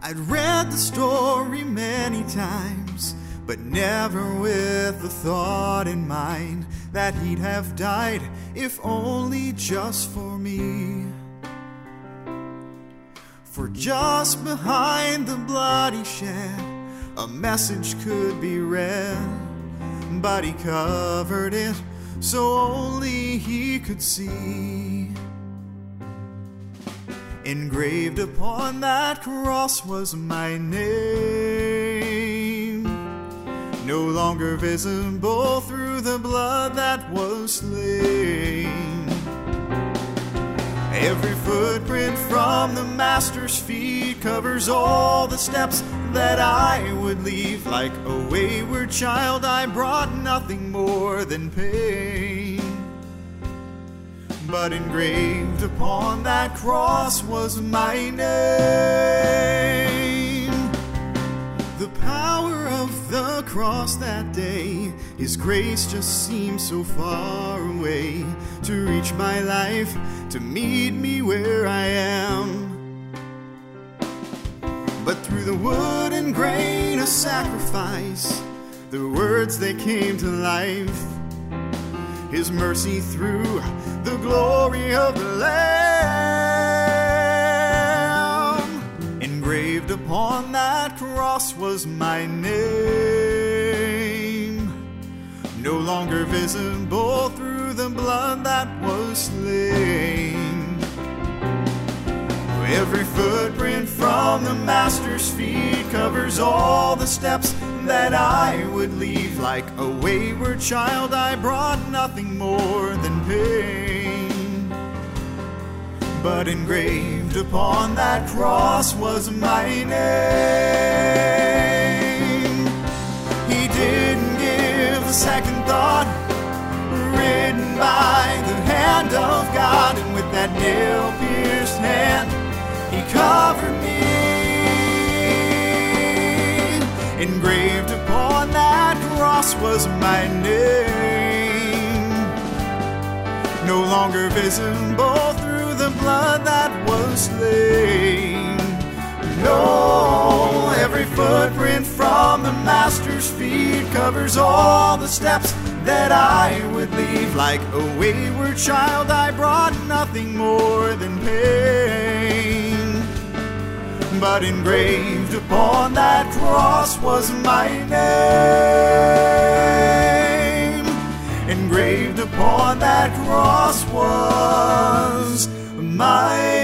I'd read the story many times, but never with the thought in mind that he'd have died if only just for me. For just behind the blood he shed, a message could be read, but he covered it so only he could see. Engraved upon that cross was my name, no longer visible through the blood that was slain. Every footprint from the Master's feet covers all the steps that I would leave. Like a wayward child, I brought nothing more than pain. But engraved upon that cross was my name. The power of the cross that day, His grace just seemed so far away to reach my life, to meet me where I am. But through the wood and grain of sacrifice, the words they came to life. His mercy through the glory of the Lamb. Engraved upon that cross was my name, no longer visible through the blood that was slain. Every footprint from the Master's feet covers all the steps that I would leave. Like a wayward child, I brought nothing more than pain. But engraved upon that cross was my name. He didn't give a second thought, written by the hand of God, and with that nail-pierced hand, He covered me. Engraved upon that cross was my name, no longer visible through the blood that was slain. No, every footprint from the Master's feet covers all the steps that I would leave. Like a wayward child, I brought nothing more than pain. But engraved upon that cross was my name. Engraved upon that cross was my